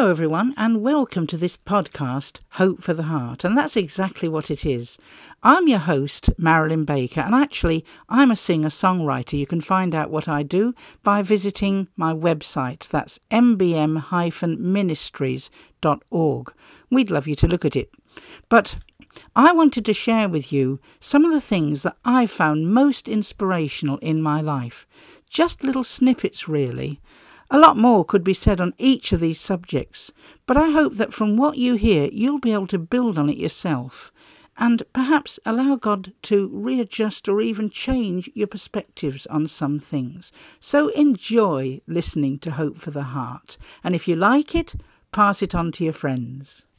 Hello everyone, and welcome to this podcast, Hope for the Heart, and that's exactly what it is. I'm your host, Marilyn Baker, and actually I'm a singer-songwriter. You can find out what I do by visiting my website, that's mbm-ministries.org. We'd love you to look at it. But I wanted to share with you some of the things that I found most inspirational in my life. Just little snippets, really. A lot more could be said on each of these subjects, but I hope that from what you hear, you'll be able to build on it yourself and perhaps allow God to readjust or even change your perspectives on some things. So enjoy listening to Hope for the Heart, and if you like it, pass it on to your friends.